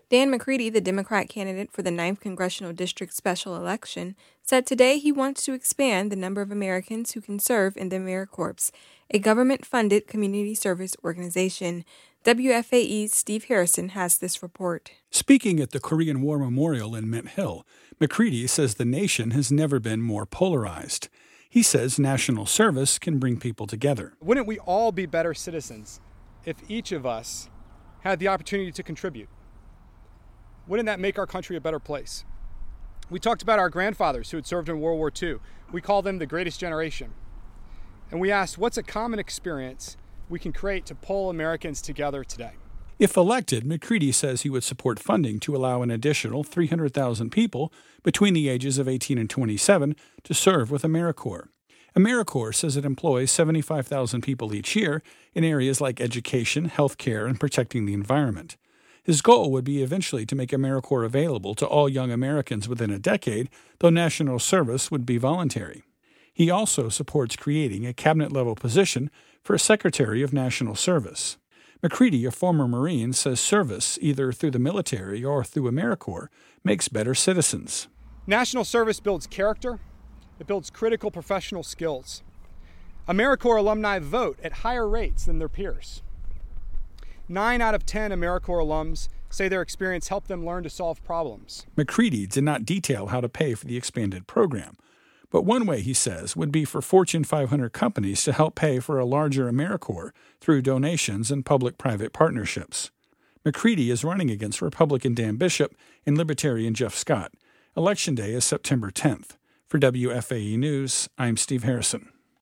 Dan McCready, the Democrat candidate for the 9th Congressional District special election, said today he wants to expand the number of Americans who can serve in the AmeriCorps, a government-funded community service organization. WFAE's Steve Harrison has this report. Speaking at the Korean War Memorial in Mint Hill, McCready says the nation has never been more polarized. He says national service can bring people together. Wouldn't we all be better citizens if each of us had the opportunity to contribute? Wouldn't that make our country a better place? We talked about our grandfathers who had served in World War II. We call them the greatest generation. And we asked, what's a common experience we can create to pull Americans together today? If elected, McCready says he would support funding to allow an additional 300,000 people between the ages of 18 and 27 to serve with AmeriCorps. AmeriCorps says it employs 75,000 people each year in areas like education, healthcare, and protecting the environment. His goal would be eventually to make AmeriCorps available to all young Americans within a decade, though national service would be voluntary. He also supports creating a cabinet-level position for a Secretary of National Service. McCready, a former Marine, says service, either through the military or through AmeriCorps, makes better citizens. National service builds character. It builds critical professional skills. AmeriCorps alumni vote at higher rates than their peers. 9 out of 10 AmeriCorps alums say their experience helped them learn to solve problems. McCready did not detail how to pay for the expanded program, but one way, he says, would be for Fortune 500 companies to help pay for a larger AmeriCorps through donations and public-private partnerships. McCready is running against Republican Dan Bishop and Libertarian Jeff Scott. Election Day is September 10th. For WFAE News, I'm Steve Harrison.